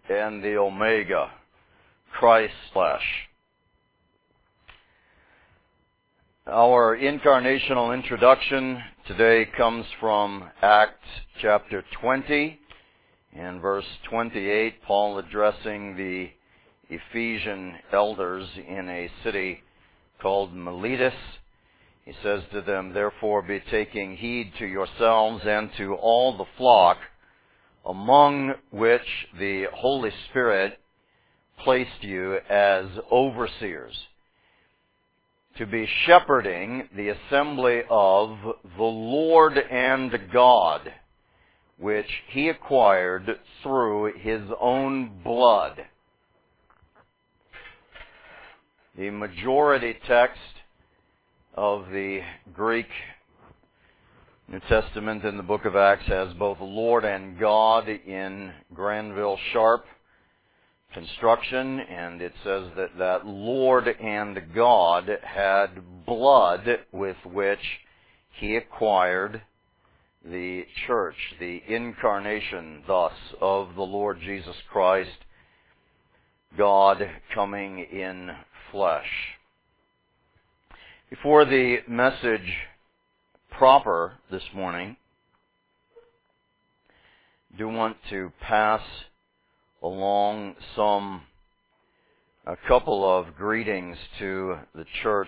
and the Omega, Christ's flesh. Our incarnational introduction today comes from Acts chapter 20 and verse 28, Paul addressing the Ephesian elders in a city called Miletus. He says to them, "Therefore be taking heed to yourselves and to all the flock, among which the Holy Spirit placed you as overseers, to be shepherding the assembly of the Lord and God, which He acquired through His own blood." The majority text of the Greek New Testament in the book of Acts has both Lord and God in Granville Sharp construction, and it says that Lord and God had blood with which He acquired the church, the incarnation thus of the Lord Jesus Christ, God coming in flesh. Before the message proper this morning, I do want to pass along a couple of greetings to the church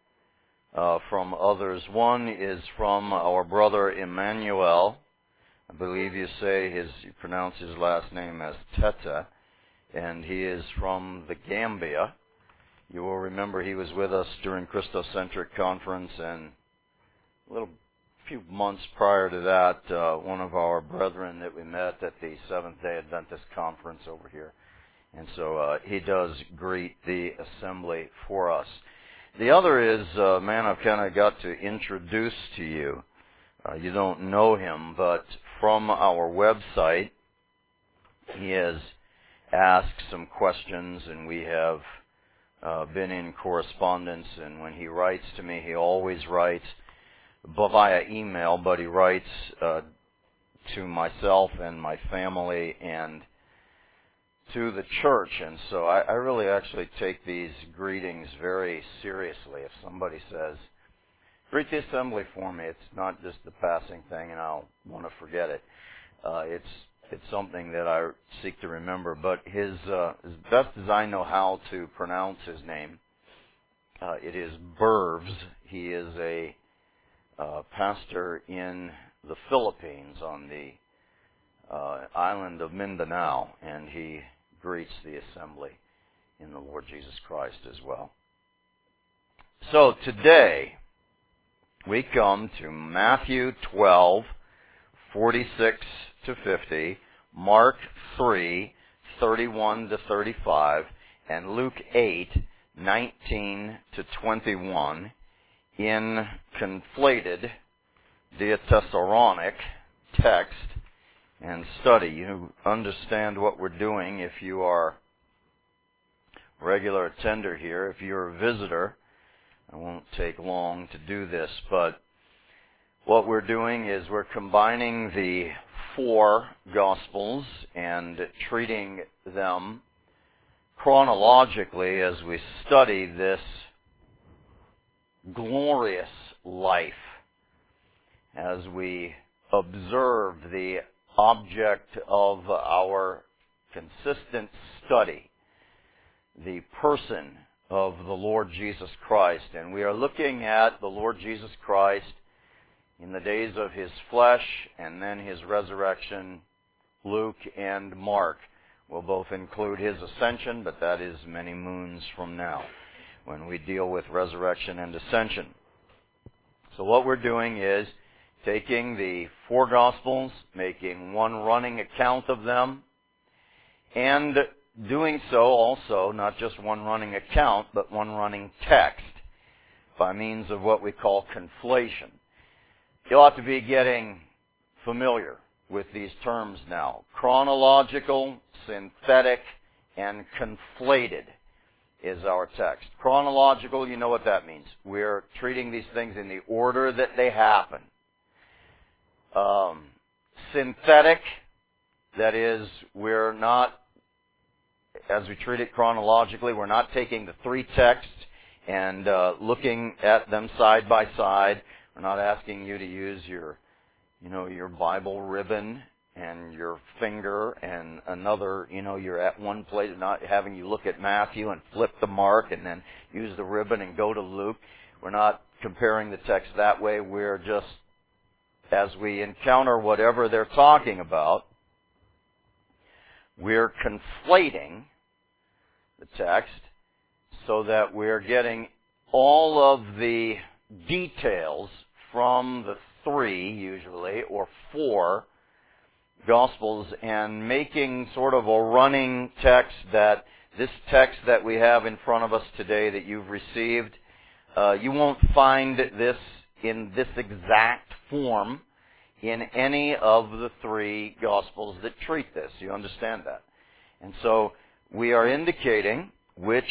from others. One is from our brother Emmanuel. I believe you pronounce his last name as Teta, and he is from the Gambia. You will remember he was with us during Christocentric Conference, and a few months prior to that, one of our brethren that we met at the Seventh-day Adventist Conference over here. And so he does greet the assembly for us. The other is a man I've kind of got to introduce to you. You don't know him, but from our website, he has asked some questions, and we have been in correspondence. And when he writes to me, he always writes via email, but he writes to myself and my family and to the church. And so I really actually take these greetings very seriously. If somebody says, "Greet the assembly for me," it's not just a passing thing and I'll want to forget it. It's something that I seek to remember. But as best as I know how to pronounce his name, it is Burves. He is a pastor in the Philippines on the island of Mindanao, and he greets the assembly in the Lord Jesus Christ as well. So today we come to Matthew 12, 46 to 50, Mark 3, 31 to 35, and Luke 8, 19 to 21, in conflated Deuteronomic text and study. You understand what we're doing if you are a regular attender here. If you're a visitor, I won't take long to do this, but what we're doing is we're combining the four Gospels and treating them chronologically as we study this glorious life, as we observe the object of our consistent study, the person of the Lord Jesus Christ. And we are looking at the Lord Jesus Christ in the days of His flesh and then His resurrection. Luke and Mark will both include His ascension, but that is many moons from now when we deal with resurrection and ascension. So what we're doing is taking the four Gospels, making one running account of them, and doing so also, not just one running account, but one running text by means of what we call conflation. You ought to be getting familiar with these terms now. Chronological, synthetic, and conflated is our text. Chronological, you know what that means. We're treating these things in the order that they happen. Synthetic, that is, we're not as we treat it chronologically. We're not taking the three texts and looking at them side by side. We're not asking you to use your Bible ribbon and your finger and another, you're at one place, not having you look at Matthew and flip the mark and then use the ribbon and go to Luke. We're not comparing the text that way. We're just, as we encounter whatever they're talking about, we're conflating the text so that we're getting all of the details from the three, usually, or four Gospels, and making sort of a running text that this text that we have in front of us today that you've received, you won't find this in this exact form in any of the three Gospels that treat this. You understand that? And so we are indicating which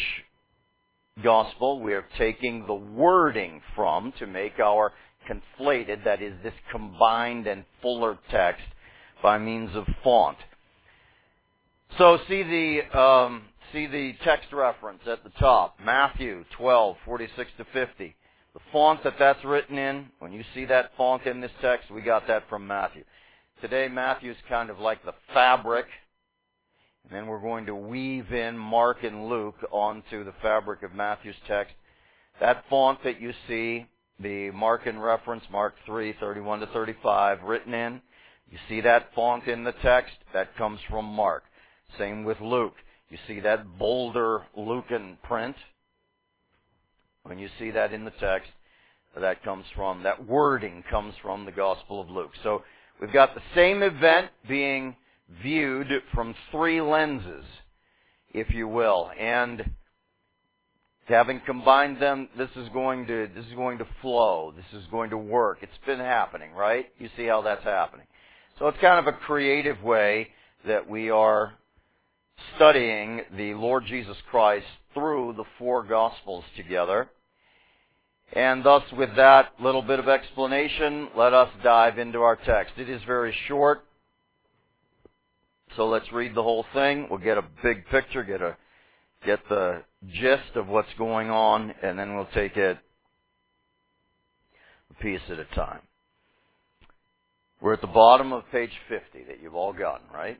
Gospel we are taking the wording from to make our conflated, that is, this combined and fuller text by means of font. So see the text reference at the top, Matthew 12:46 to 50. The font that's written in, when you see that font in this text, we got that from Matthew. Today, Matthew's kind of like the fabric, and then we're going to weave in Mark and Luke onto the fabric of Matthew's text. That font that you see, the Markan reference, Mark 3:31 to 35, written in, you see that font in the text, that comes from Mark. Same with Luke. You see that bolder Lucan print. When you see that in the text, that wording comes from the Gospel of Luke. So we've got the same event being viewed from three lenses, if you will. And having combined them, this is going to flow. This is going to work. It's been happening, right? You see how that's happening. So it's kind of a creative way that we are studying the Lord Jesus Christ through the four Gospels together. And thus, with that little bit of explanation, let us dive into our text. It is very short, so let's read the whole thing. We'll get a big picture, get the gist of what's going on, and then we'll take it a piece at a time. We're at the bottom of page 50 that you've all gotten, right?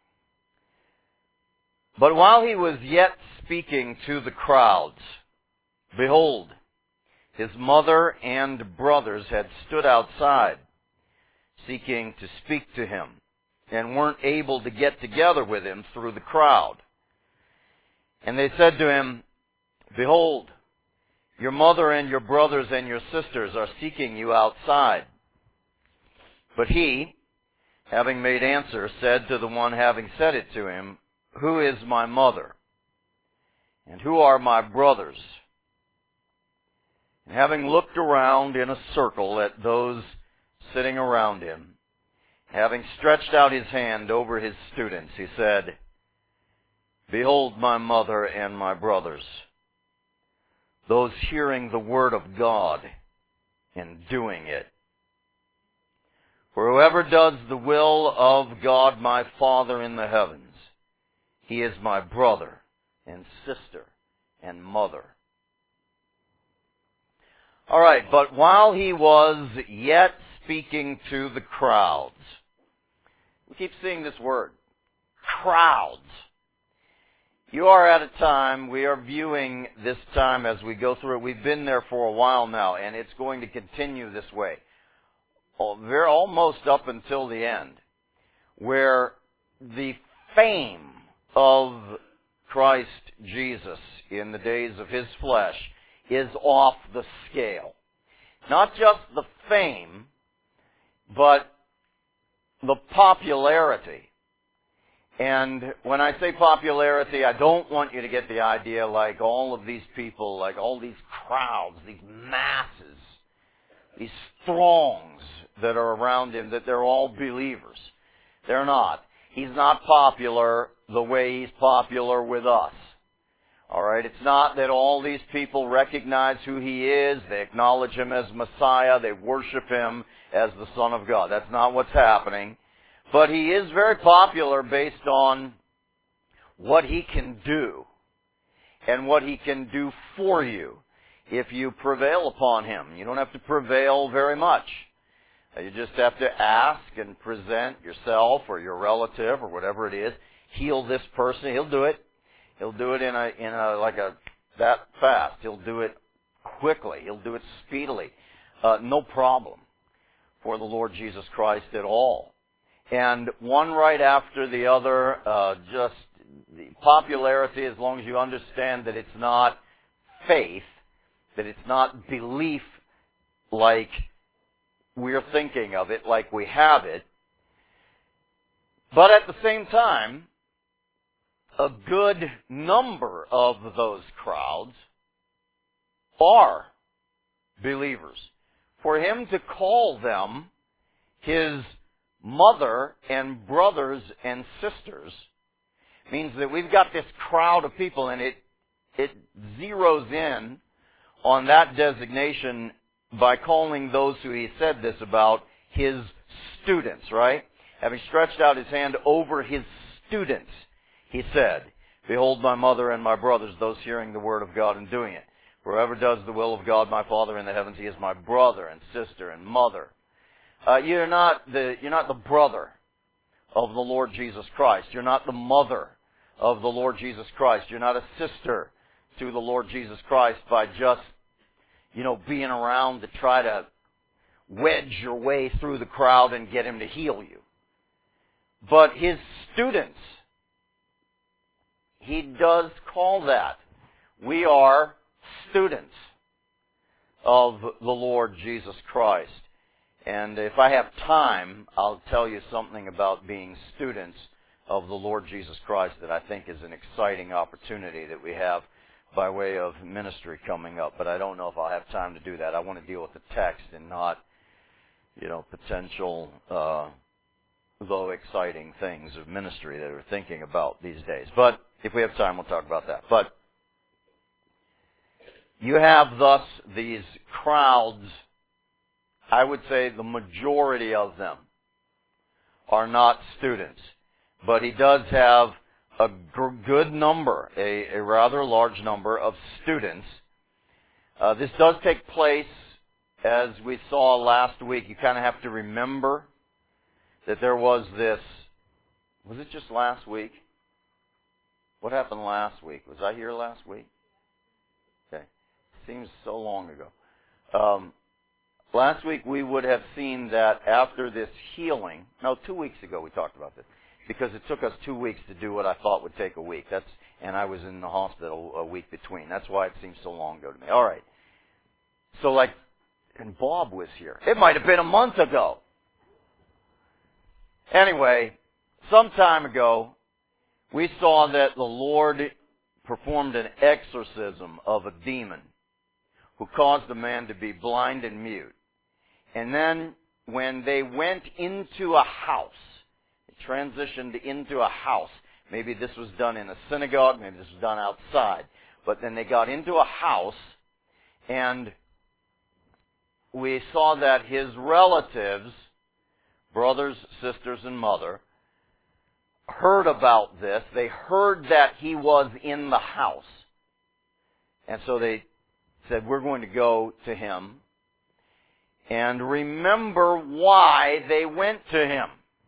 But while he was yet speaking to the crowds, behold, his mother and brothers had stood outside, seeking to speak to him, and weren't able to get together with him through the crowd. And they said to him, behold, your mother and your brothers and your sisters are seeking you outside. But he, having made answer, said to the one having said it to him, who is my mother? And who are my brothers? And having looked around in a circle at those sitting around him, having stretched out his hand over his students, he said, behold my mother and my brothers, those hearing the word of God and doing it. For whoever does the will of God my Father in the heavens, he is my brother and sister and mother. All right, but while he was yet speaking to the crowds, we keep seeing this word, crowds. You are at a time, we are viewing this time as we go through it. We've been there for a while now, and it's going to continue this way. We're almost up until the end, where the fame of Christ Jesus in the days of his flesh is off the scale. Not just the fame, but the popularity. And when I say popularity, I don't want you to get the idea like all of these people, like all these crowds, these masses, these throngs that are around him, that they're all believers. They're not. He's not popular the way he's popular with us. All right? It's not that all these people recognize who he is, they acknowledge him as Messiah, they worship him as the Son of God. That's not what's happening. But he is very popular based on what He can do and what He can do for you if you prevail upon Him. You don't have to prevail very much. You just have to ask and present yourself or your relative or whatever it is. Heal this person. He'll do it. He'll do it that fast. He'll do it quickly. He'll do it speedily. No problem for the Lord Jesus Christ at all. And one right after the other, just the popularity, as long as you understand that it's not faith, that it's not belief like we're thinking of it, like we have it. But at the same time, a good number of those crowds are believers. For Him to call them His mother and brothers and sisters means that we've got this crowd of people, and it zeroes in on that designation by calling those who He said this about His students, right? Having stretched out His hand over His students, He said, "Behold my mother and my brothers, those hearing the word of God and doing it. Whoever does the will of God, my Father in the heavens, he is my brother and sister and mother." You're not the brother of the Lord Jesus Christ. You're not the mother of the Lord Jesus Christ. You're not a sister to the Lord Jesus Christ by just, being around to try to wedge your way through the crowd and get Him to heal you. But His students, He does call that. We are students of the Lord Jesus Christ. And if I have time, I'll tell you something about being students of the Lord Jesus Christ that I think is an exciting opportunity that we have by way of ministry coming up. But I don't know if I'll have time to do that. I want to deal with the text and not, potential, though exciting things of ministry that we're thinking about these days. But if we have time, we'll talk about that. But you have thus these crowds. I would say the majority of them are not students. But He does have a good number, a rather large number of students. This does take place, as we saw last week. You kind of have to remember that there was this. Was it just last week? What happened last week? Was I here last week? Okay. Seems so long ago. Last week we would have seen that after this healing, 2 weeks ago we talked about this, because it took us 2 weeks to do what I thought would take a week. And I was in the hospital a week between. That's why it seems so long ago to me. All right. So and Bob was here. It might have been a month ago. Anyway, some time ago, we saw that the Lord performed an exorcism of a demon who caused the man to be blind and mute. And then when they went into a house, it transitioned into a house. Maybe this was done in a synagogue, maybe this was done outside. But then they got into a house, and we saw that his relatives, brothers, sisters, and mother, heard about this. They heard that he was in the house. And so they said, "We're going to go to him." And remember why they went to him.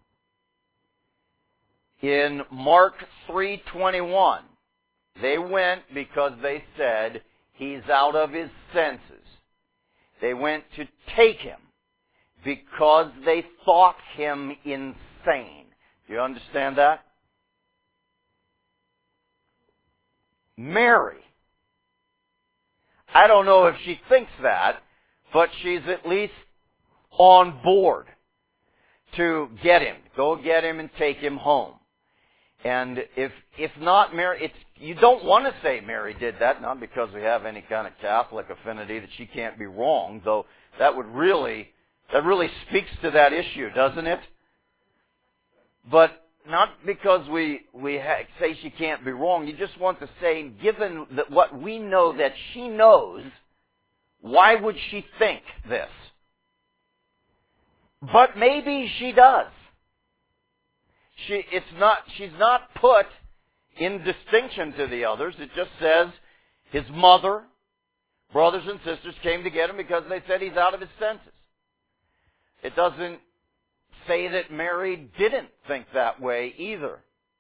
In Mark 3:21, they went because they said, "He's out of his senses." They went to take him because they thought him insane. Do you understand that? Mary, I don't know if she thinks that, but she's at least on board to get him. Go get him and take him home. And if not Mary, you don't want to say Mary did that, not because we have any kind of Catholic affinity that she can't be wrong, though that really speaks to that issue, doesn't it? But not because we say she can't be wrong. You just want to say, given that what we know that she knows, why would she think this? But maybe she does. She's not put in distinction to the others. It just says his mother, brothers and sisters came to get him because they said he's out of his senses. It doesn't say that Mary didn't think that way either.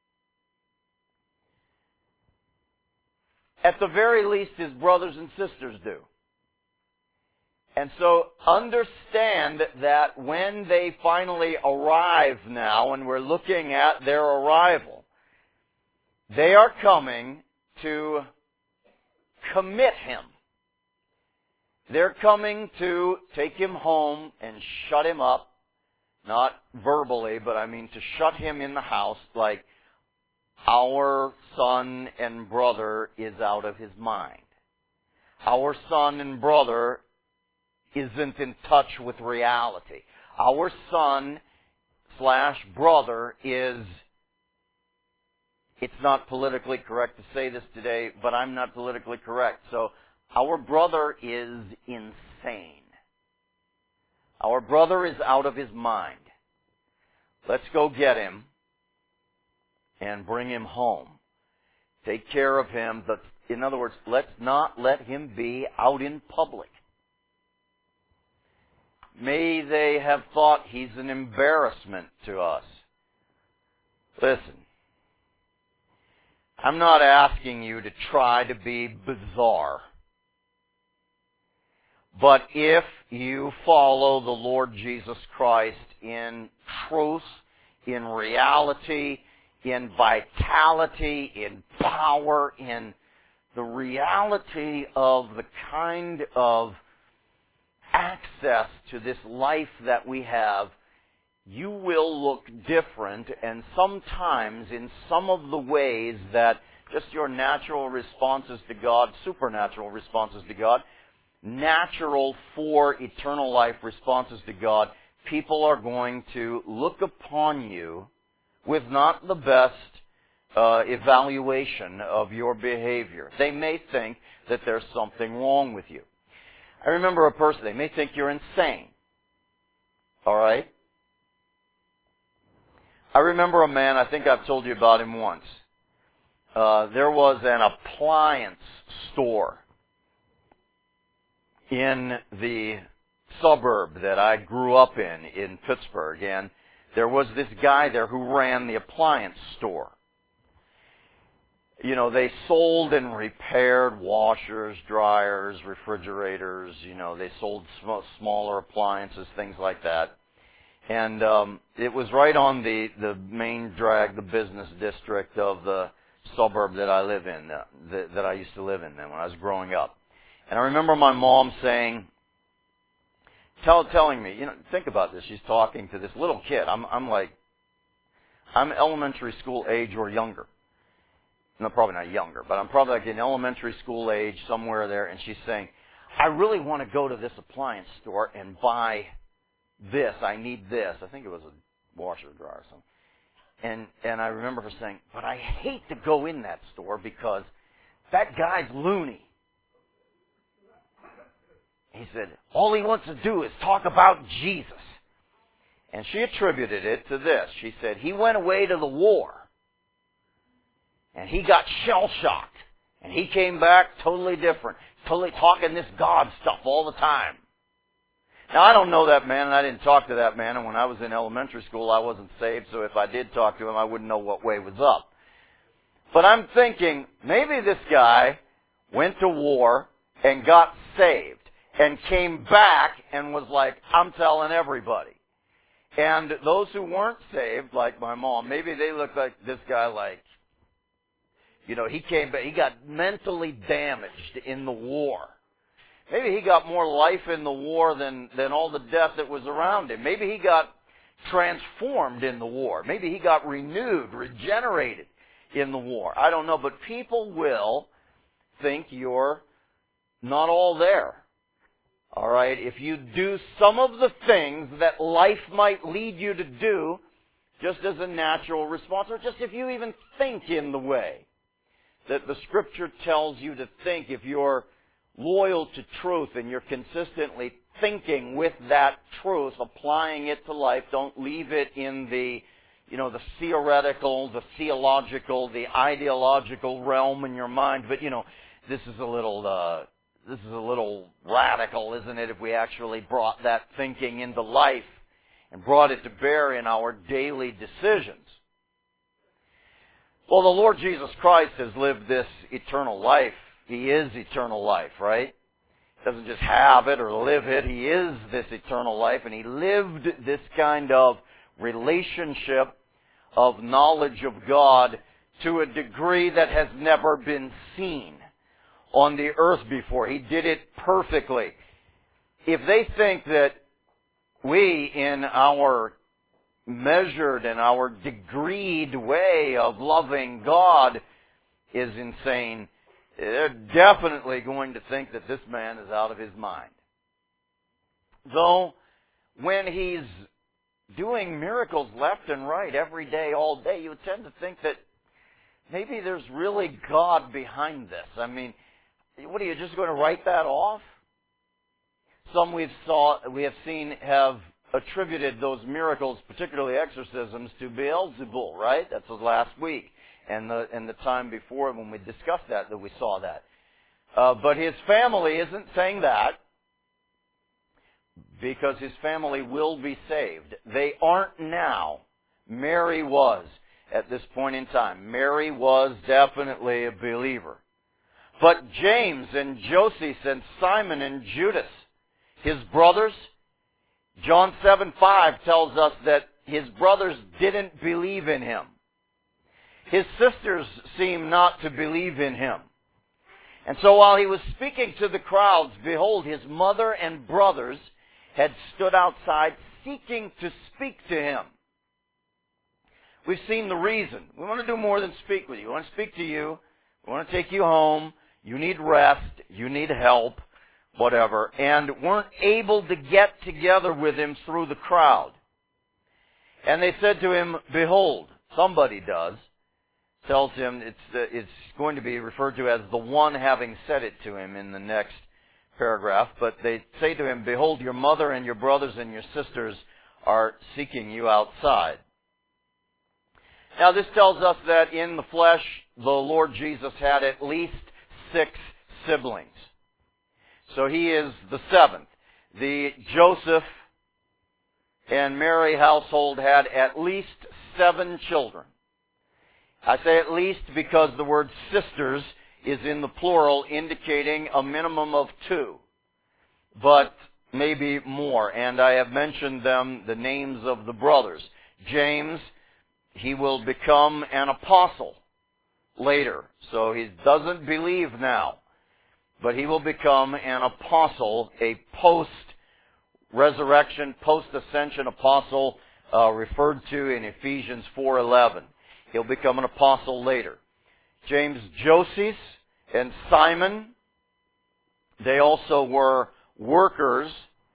At the very least, his brothers and sisters do. And so understand that when they finally arrive now, and we're looking at their arrival, they are coming to commit him. They're coming to take him home and shut him up, not verbally, but I mean to shut him in the house like our son and brother is out of his mind. Our son and brother isn't in touch with reality. Our son/brother is, it's not politically correct to say this today, but I'm not politically correct. So our brother is insane. Our brother is out of his mind. Let's go get him and bring him home. Take care of him. But in other words, let's not let him be out in public. May they have thought he's an embarrassment to us. Listen, I'm not asking you to try to be bizarre. But if you follow the Lord Jesus Christ in truth, in reality, in vitality, in power, in the reality of the kind of access to this life that we have, you will look different, and sometimes in some of the ways that just your natural responses to God, supernatural responses to God, natural for eternal life responses to God, people are going to look upon you with not the best evaluation of your behavior. They may think that there's something wrong with you. I remember a person, they may think you're insane. All right? I remember a man, I think I've told you about him once. There was an appliance store in the suburb that I grew up in Pittsburgh, and there was this guy there who ran the appliance store. You know, they sold and repaired washers, dryers, refrigerators, they sold smaller appliances, things like that. And it was right on the main drag, the business district of the suburb that I live in, that I used to live in then when I was growing up. And I remember my mom saying, telling me, think about this. She's talking to this little kid. I'm elementary school age or younger. No, probably not younger, but I'm probably like in elementary school age, somewhere there. And she's saying, I really want to go to this appliance store and buy this. I need this. I think it was a washer, dryer, or something. And I remember her saying, but I hate to go in that store because that guy's loony. He said, all he wants to do is talk about Jesus. And she attributed it to this. She said, he went away to the war. And he got shell-shocked. And he came back totally different. Totally talking this God stuff all the time. Now, I don't know that man, and I didn't talk to that man. And when I was in elementary school, I wasn't saved. So if I did talk to him, I wouldn't know what way was up. But I'm thinking, maybe this guy went to war and got saved. And came back and was like, I'm telling everybody. And those who weren't saved, like my mom, maybe they looked like this guy like, he came back, he got mentally damaged in the war. Maybe he got more life in the war than all the death that was around him. Maybe he got transformed in the war. Maybe he got renewed, regenerated in the war. I don't know, but people will think you're not all there. All right, if you do some of the things that life might lead you to do, just as a natural response, or just if you even think in the way that the Scripture tells you to think, if you're loyal to truth and you're consistently thinking with that truth, applying it to life, don't leave it in the the theoretical, the theological, the ideological realm in your mind, but this is a little radical, isn't it, if we actually brought that thinking into life and brought it to bear in our daily decisions. Well, the Lord Jesus Christ has lived this eternal life. He is eternal life, right? He doesn't just have it or live it. He is this eternal life, and He lived this kind of relationship of knowledge of God to a degree that has never been seen on the earth before. He did it perfectly. If they think that we, in our measured and our degreed way of loving God, is insane, they're definitely going to think that this man is out of his mind. Though, when He's doing miracles left and right every day, all day, you tend to think that maybe there's really God behind this. I mean, what are you just going to write that off? Some we have seen have attributed those miracles, particularly exorcisms, to Beelzebul, right? That's last week and the time before when we discussed that we saw that. But His family isn't saying that, because His family will be saved. They aren't now. Mary was at this point in time. Mary was definitely a believer. But James and Joseph and Simon and Judas, his brothers, John 7:5 tells us that his brothers didn't believe in Him. His sisters seem not to believe in Him. And so while He was speaking to the crowds, behold, His mother and brothers had stood outside seeking to speak to Him. We've seen the reason. We want to do more than speak with you. We want to speak to you. We want to take you home. You need rest. You need help. Whatever. And weren't able to get together with Him through the crowd. And they said to Him, behold, somebody tells Him, it's going to be referred to as the one having said it to Him in the next paragraph, but they say to Him, behold, your mother and your brothers and your sisters are seeking you outside. Now this tells us that in the flesh, the Lord Jesus had at least 6 siblings. So He is the 7th. The Joseph and Mary household had at least 7 children. I say at least because the word sisters is in the plural, indicating a minimum of 2, but maybe more. And I have mentioned the names of the brothers. James, he will become an apostle later. So he doesn't believe now, but he will become an apostle, a post-resurrection, post-ascension apostle referred to in Ephesians 4:11. He'll become an apostle later. James, Joseph, and Simon, they also were workers,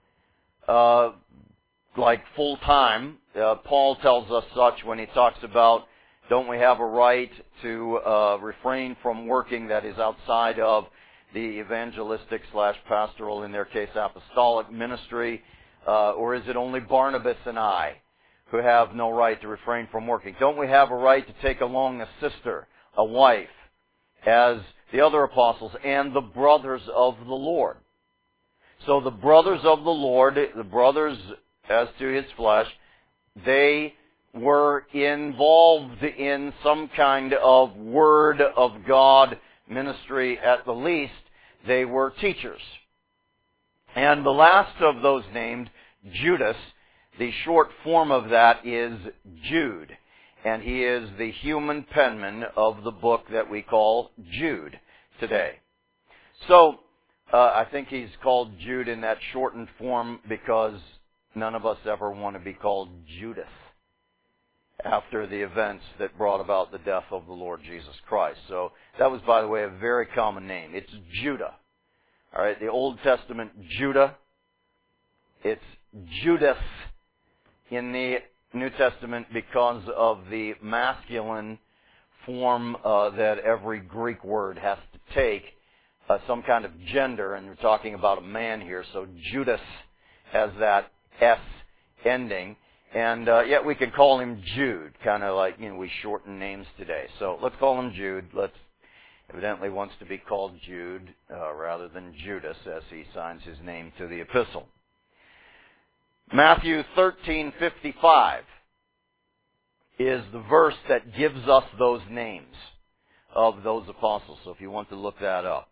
like full-time. Paul tells us such when he talks about, don't we have a right to refrain from working that is outside of the evangelistic/pastoral, in their case apostolic ministry, or is it only Barnabas and I who have no right to refrain from working? Don't we have a right to take along a sister, a wife, as the other apostles and the brothers of the Lord? So the brothers of the Lord, the brothers as to His flesh, they were involved in some kind of Word of God ministry at the least. They were teachers. And the last of those named, Judas, the short form of that is Jude. And he is the human penman of the book that we call Jude today. So, I think he's called Jude in that shortened form because none of us ever want to be called Judas after the events that brought about the death of the Lord Jesus Christ. So, that was, by the way, a very common name. It's Judah. All right, the Old Testament Judah. It's Judas in the New Testament because of the masculine form that every Greek word has to take, some kind of gender, and we're talking about a man here, so Judas has that S ending, And yet we can call him Jude, kind of like, we shorten names today. So let's call him Jude. Evidently wants to be called Jude rather than Judas as he signs his name to the epistle. Matthew 13:55 is the verse that gives us those names of those apostles. So if you want to look that up.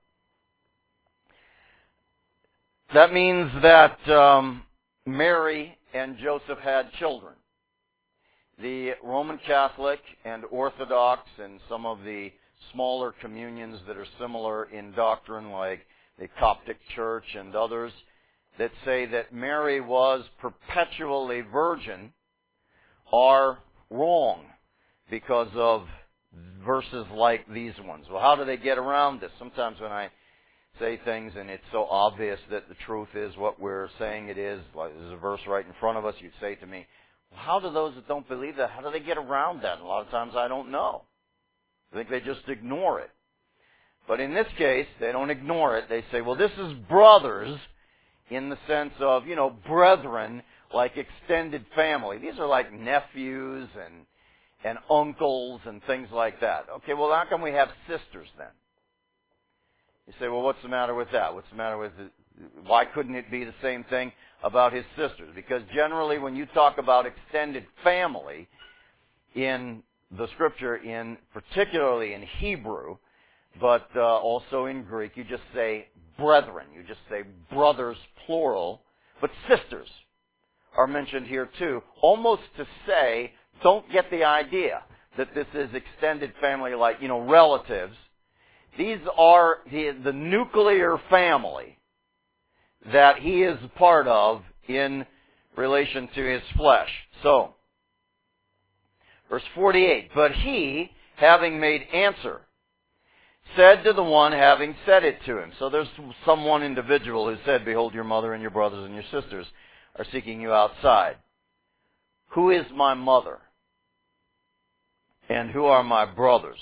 That means that Mary and Joseph had children. The Roman Catholic and Orthodox and some of the smaller communions that are similar in doctrine, like the Coptic Church and others, that say that Mary was perpetually virgin, are wrong because of verses like these ones. Well, how do they get around this? Sometimes when I say things and it's so obvious that the truth is what we're saying it is, like there's a verse right in front of us, you'd say to me, well, how do those that don't believe that, how do they get around that? And a lot of times I don't know. I think they just ignore it. But in this case, they don't ignore it. They say, well, this is brothers in the sense of, brethren, like extended family. These are like nephews and uncles and things like that. Okay, well, how come we have sisters then? You say, well, what's the matter with that? What's the matter with it? Why couldn't it be the same thing about his sisters? Because generally when you talk about extended family in the Scripture, particularly in Hebrew, but also in Greek, you just say brethren. You just say brothers, plural, but sisters are mentioned here too, almost to say, don't get the idea that this is extended family like, relatives. These are the nuclear family that he is part of in relation to his flesh. So, verse 48, but he, having made answer, said to the one having said it to him. So there's some one individual who said, behold, your mother and your brothers and your sisters are seeking you outside. Who is my mother? And who are my brothers?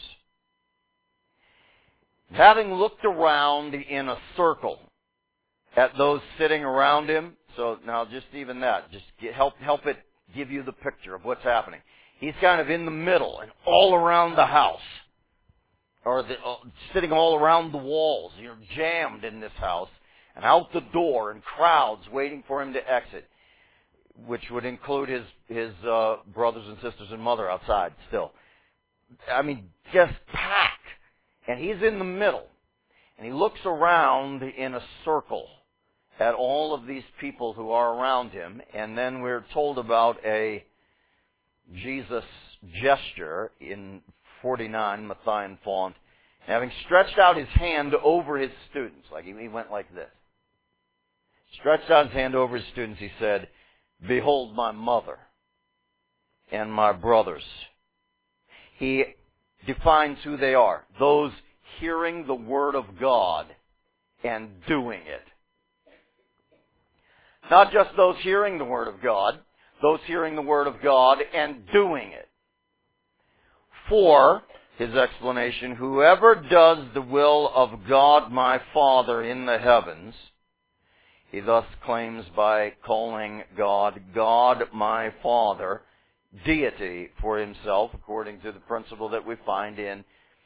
Having looked around in a circle at those sitting around him, so now just even that, just help it give you the picture of what's happening. He's kind of in the middle and all around the house, or sitting all around the walls. You're jammed in this house, and out the door, and crowds waiting for him to exit, which would include his brothers and sisters and mother outside still. I mean, just packed. And he's in the middle. And he looks around in a circle at all of these people who are around him. And then we're told about a Jesus gesture in 49, Matthian font. Having stretched out his hand over his students, like he went like this. Stretched out his hand over his students, he said, behold my mother and my brothers. He defines who they are. Those hearing the Word of God and doing it. Not just those hearing the Word of God, those hearing the Word of God and doing it. For, his explanation, whoever does the will of God my Father in the heavens, he thus claims by calling God, God my Father, deity for himself, according to the principle that we find in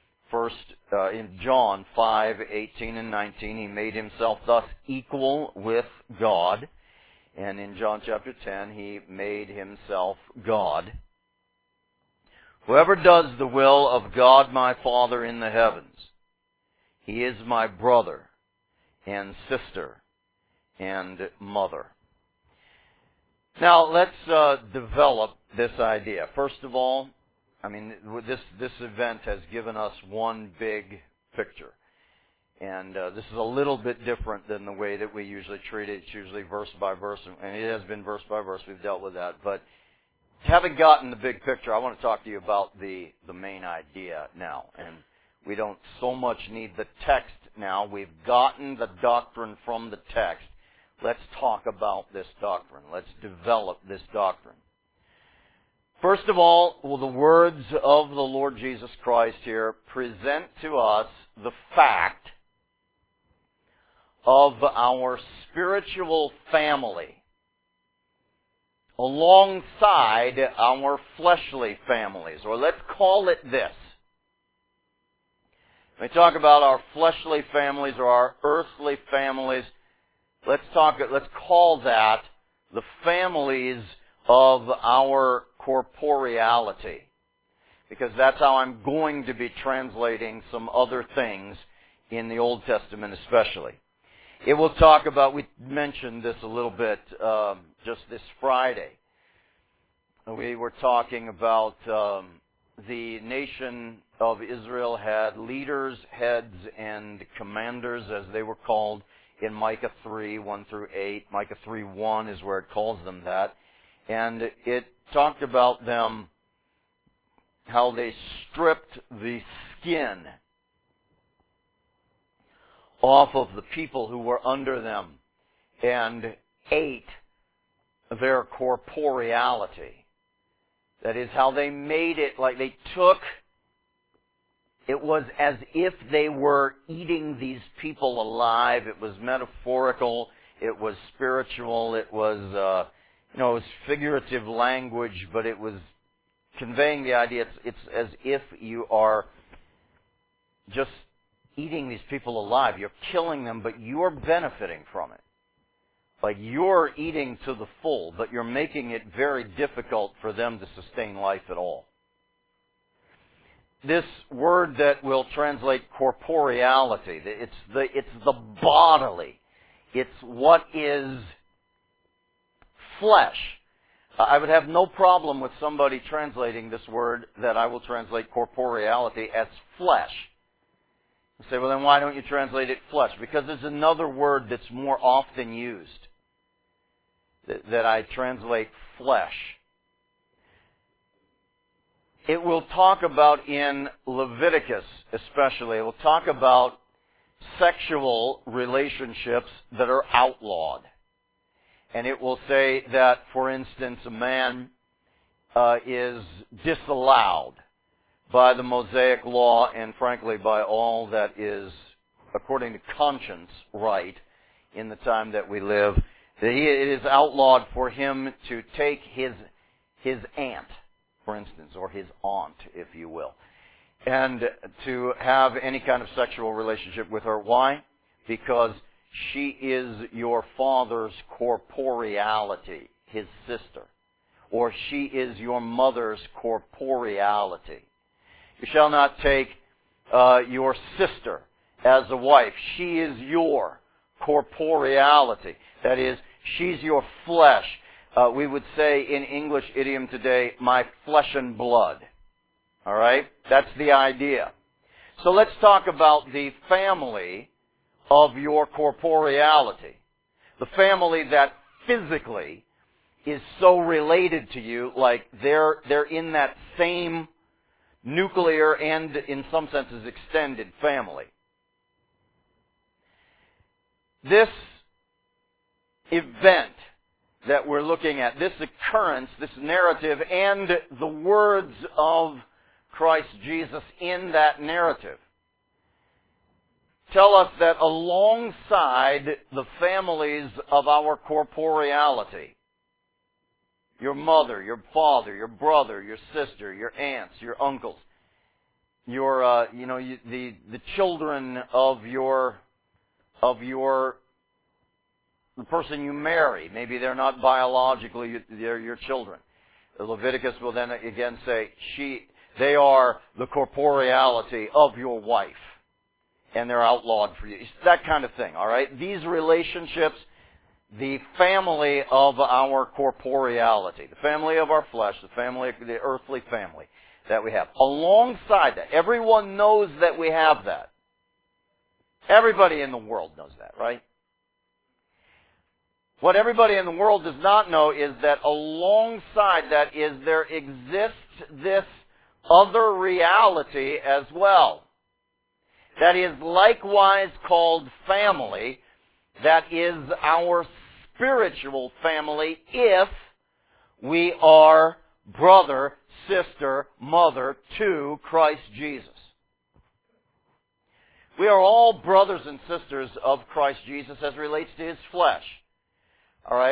John 5:18 and 19. He made himself thus equal with God. And in John chapter 10, he made himself God. Whoever does the will of God my Father in the heavens, he is my brother and sister and mother. Now, let's develop this idea. First of all, this event has given us one big picture. And this is a little bit different than the way that we usually treat it. It's usually verse by verse, and it has been verse by verse. We've dealt with that. But having gotten the big picture, I want to talk to you about the main idea now. And we don't so much need the text now. We've gotten the doctrine from the text. Let's talk about this doctrine. Let's develop this doctrine. First of all, the words of the Lord Jesus Christ here present to us the fact of our spiritual family alongside our fleshly families, or let's call it this. When we talk about our fleshly families or our earthly families, let's call that the families of our corporeality. Because that's how I'm going to be translating some other things in the Old Testament especially. It will talk about, we mentioned this a little bit just this Friday. We were talking about the nation of Israel had leaders, heads, and commanders, as they were called, in Micah 3, 1 through 8. Micah 3, 1 is where it calls them that. And it talked about them, how they stripped the skin off of the people who were under them and ate their corporeality. That is how they made it, like they took, it was as if they were eating these people alive. It was metaphorical, it was spiritual, it was, it was figurative language, but it was conveying the idea, it's as if you are just eating these people alive. You're killing them, but you're benefiting from it. Like you're eating to the full, but you're making it very difficult for them to sustain life at all. This word that will translate corporeality, it's the bodily. It's what is flesh. I would have no problem with somebody translating this word that I will translate corporeality as flesh. You say, well then why don't you translate it flesh? Because there's another word that's more often used that I translate flesh. It will talk about in Leviticus especially, it will talk about sexual relationships that are outlawed. And it will say that, for instance, a man is disallowed by the Mosaic law and, frankly, by all that is, according to conscience, right in the time that we live. It is outlawed for him to take his aunt, for instance, or his aunt, if you will, and to have any kind of sexual relationship with her. Why? Because she is your father's corporeality, his sister. Or she is your mother's corporeality. You shall not take your sister as a wife. She is your corporeality. That is, she's your flesh. We would say in English idiom today, my flesh and blood. All right? That's the idea. So let's talk about the family of your corporeality. The family that physically is so related to you, like they're in that same nuclear and, in some senses, extended family. This event that we're looking at, this occurrence, this narrative, and the words of Christ Jesus in that narrative tell us that alongside the families of our corporeality, your mother, your father, your brother, your sister, your aunts, your uncles, your the children of the person you marry. Maybe they're not biologically they're your children. Leviticus will then again say they are the corporeality of your wife, and they're outlawed for you. It's that kind of thing. All right, these relationships. The family of our corporeality, the family of our flesh, the earthly family that we have. Alongside that, everyone knows that we have that. Everybody in the world knows that, right? What everybody in the world does not know is that alongside that there exists this other reality as well. That is likewise called family. That is our spiritual family if we are brother, sister, mother to Christ Jesus. We are all brothers and sisters of Christ Jesus as relates to His flesh. All right?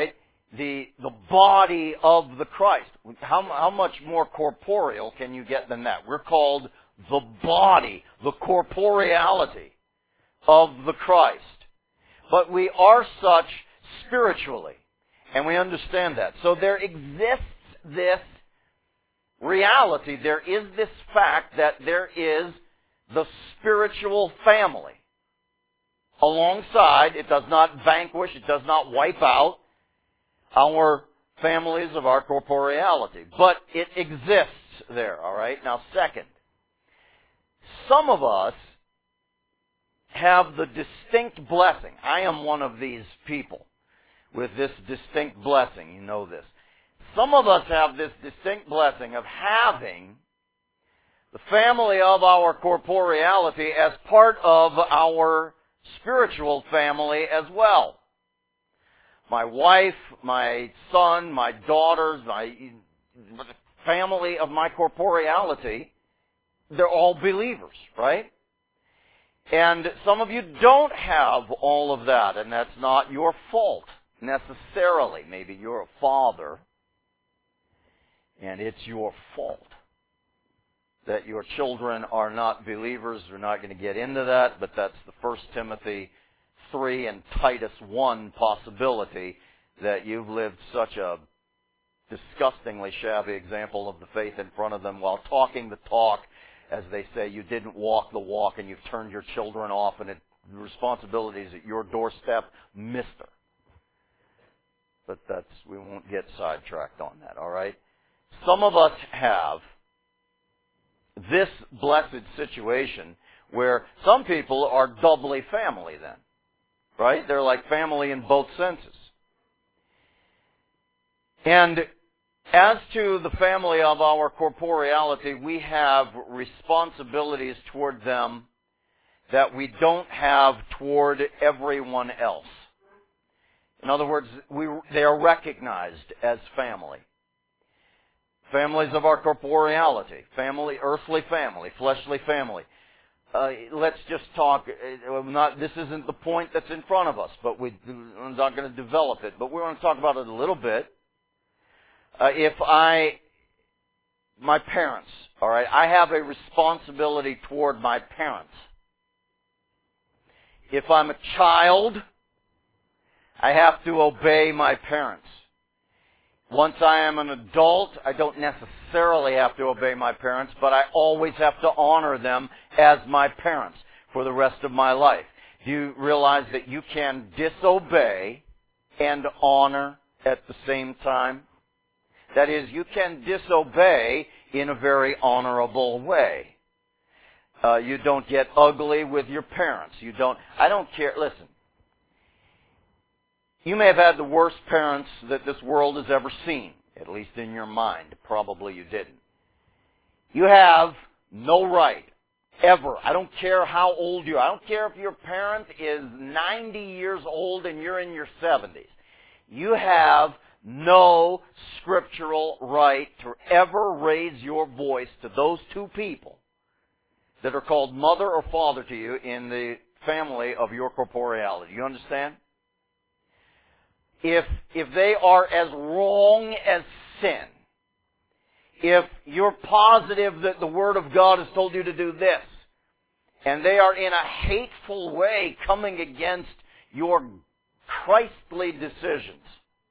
the body of the Christ. How much more corporeal can you get than that? We're called the body, the corporeality of the Christ. But we are such spiritually, and we understand that. So there exists this reality, there is this fact that there is the spiritual family. Alongside, it does not vanquish, it does not wipe out our families of our corporeality. But it exists there, alright? Now second, some of us have the distinct blessing. I am one of these people with this distinct blessing. You know this. Some of us have this distinct blessing of having the family of our corporeality as part of our spiritual family as well. My wife, my son, my daughters, the family of my corporeality, they're all believers, right? And some of you don't have all of that, and that's not your fault necessarily. Maybe you're a father, and it's your fault that your children are not believers. We're not going to get into that, but that's the 1 Timothy 3 and Titus 1 possibility, that you've lived such a disgustingly shabby example of the faith in front of them while talking the talk. As they say, you didn't walk the walk and you've turned your children off, and the responsibility is at your doorstep, mister. But we won't get sidetracked on that, alright? Some of us have this blessed situation where some people are doubly family then, right? They're like family in both senses. And as to the family of our corporeality, we have responsibilities toward them that we don't have toward everyone else. In other words, they are recognized as family. Families of our corporeality, earthly family, fleshly family. Let's just talk, this isn't the point that's in front of us, but we're not going to develop it, but we want to talk about it a little bit. My parents, alright, I have a responsibility toward my parents. If I'm a child, I have to obey my parents. Once I am an adult, I don't necessarily have to obey my parents, but I always have to honor them as my parents for the rest of my life. Do you realize that you can disobey and honor at the same time? That is, you can disobey in a very honorable way. You don't get ugly with your parents. I don't care. Listen. You may have had the worst parents that this world has ever seen, at least in your mind. Probably you didn't. You have no right, ever. I don't care how old you are. I don't care if your parent is 90 years old and you're in your 70s. You have no scriptural right to ever raise your voice to those two people that are called mother or father to you in the family of your corporeality. You understand? If they are as wrong as sin, if you're positive that the Word of God has told you to do this, and they are in a hateful way coming against your Christly decisions,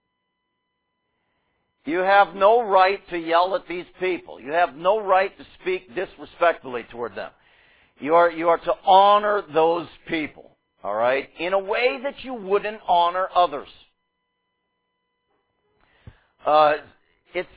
you have no right to yell at these people. You have no right to speak disrespectfully toward them. You are to honor those people, all right, in a way that you wouldn't honor others. It's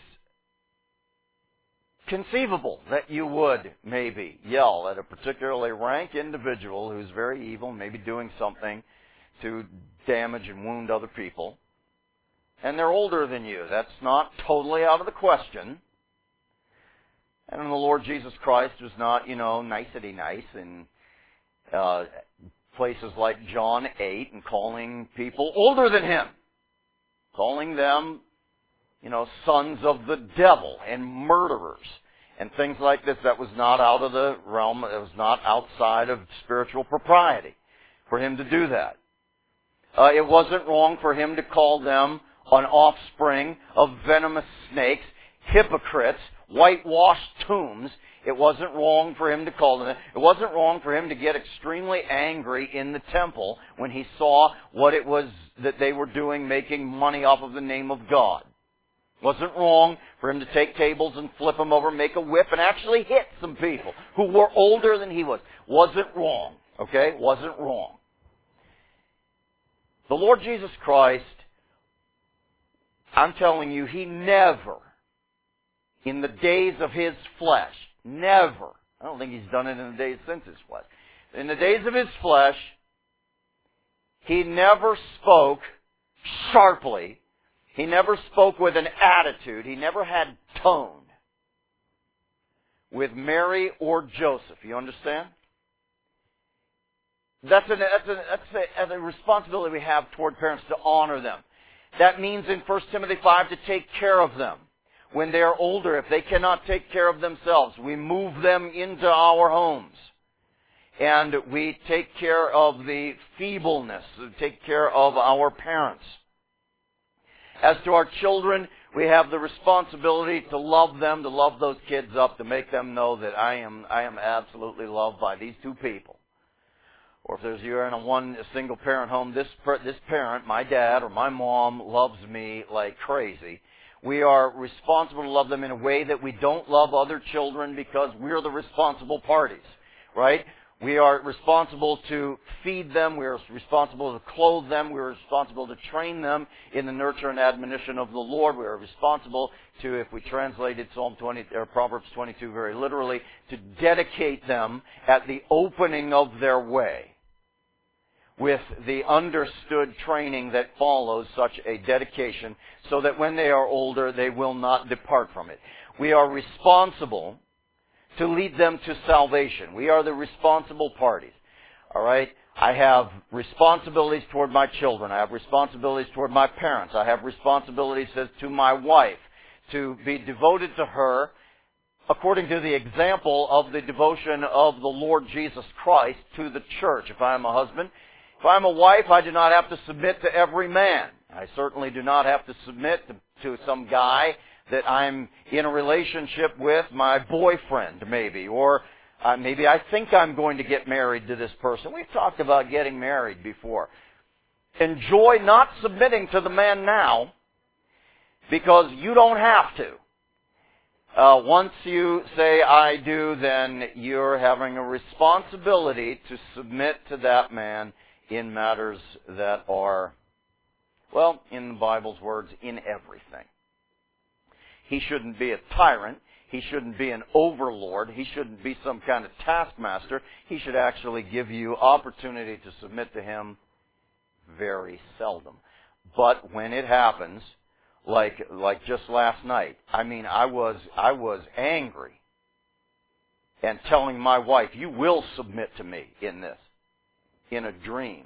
conceivable that you would maybe yell at a particularly rank individual who's very evil, maybe doing something to damage and wound other people. And they're older than you. That's not totally out of the question. And the Lord Jesus Christ was not, nicety nice in places like John 8 and calling people older than him. Calling them, sons of the devil and murderers and things like this. That was not out of the realm, it was not outside of spiritual propriety for him to do that. It wasn't wrong for him to call them an offspring of venomous snakes, hypocrites, whitewashed tombs. It wasn't wrong for him to call them that. It wasn't wrong for him to get extremely angry in the temple when he saw what it was that they were doing, making money off of the name of God. It wasn't wrong for him to take tables and flip them over, make a whip, and actually hit some people who were older than he was. Wasn't wrong. Okay? Wasn't wrong. The Lord Jesus Christ, I'm telling you, He never, in the days of His flesh, never, I don't think He's done it in the days since His flesh, in the days of His flesh, He never spoke sharply. He never spoke with an attitude. He never had tone with Mary or Joseph. You understand? That's a responsibility we have toward parents to honor them. That means in 1 Timothy 5 to take care of them. When they are older, if they cannot take care of themselves, we move them into our homes. And we take care of the feebleness, take care of our parents. As to our children, we have the responsibility to love them, to love those kids up, to make them know that I am absolutely loved by these two people. Or if you're in a single parent home, this parent, my dad or my mom, loves me like crazy. We are responsible to love them in a way that we don't love other children because we're the responsible parties, right? We are responsible to feed them. We are responsible to clothe them. We are responsible to train them in the nurture and admonition of the Lord. We are responsible to, if we translated Proverbs 22 very literally, to dedicate them at the opening of their way with the understood training that follows such a dedication so that when they are older, they will not depart from it. We are responsible to lead them to salvation. We are the responsible parties. All right? I have responsibilities toward my children. I have responsibilities toward my parents. I have responsibilities to my wife to be devoted to her according to the example of the devotion of the Lord Jesus Christ to the church. If I am a husband, if I'm a wife, I do not have to submit to every man. I certainly do not have to submit to some guy that I'm in a relationship with, my boyfriend maybe, or maybe I think I'm going to get married to this person. We've talked about getting married before. Enjoy not submitting to the man now because you don't have to. Once you say I do, then you're having a responsibility to submit to that man in matters that are, well, in the Bible's words, in everything. He shouldn't be a tyrant. He shouldn't be an overlord. He shouldn't be some kind of taskmaster. He should actually give you opportunity to submit to him very seldom. But when it happens, like just last night, I mean, I was angry and telling my wife, you will submit to me in this, in a dream.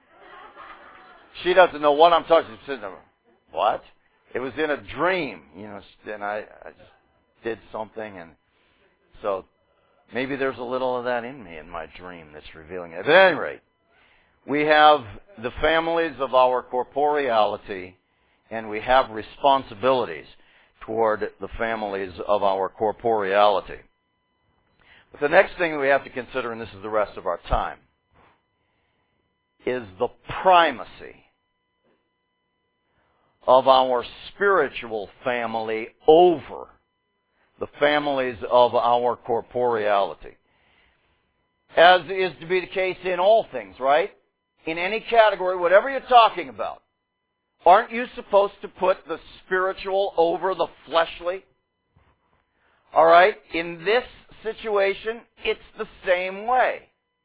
She doesn't know what I'm talking about. She's sitting there, what? It was in a dream, and I just did something, and so maybe there's a little of that in me in my dream that's revealing it. But at any rate, we have the families of our corporeality, and we have responsibilities toward the families of our corporeality. But the next thing we have to consider, and this is the rest of our time, is the primacy of our spiritual family over the families of our corporeality. As is to be the case in all things, right? In any category, whatever you're talking about, aren't you supposed to put the spiritual over the fleshly? All right? In this situation, it's the same way.